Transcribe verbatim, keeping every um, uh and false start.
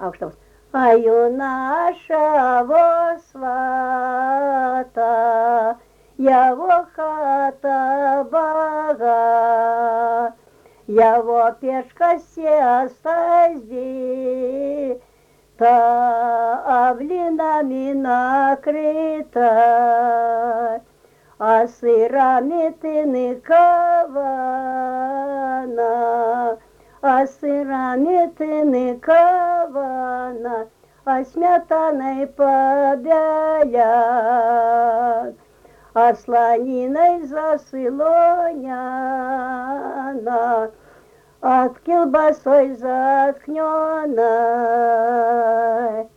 А что? А ю нашего свата, его хата бага, его пешка сеста здесь, та блинами накрыта, а сырами ты накована, а сырами ты накована, а сметаной побеля, а слониной засылоняна, от колбасой заткнёна.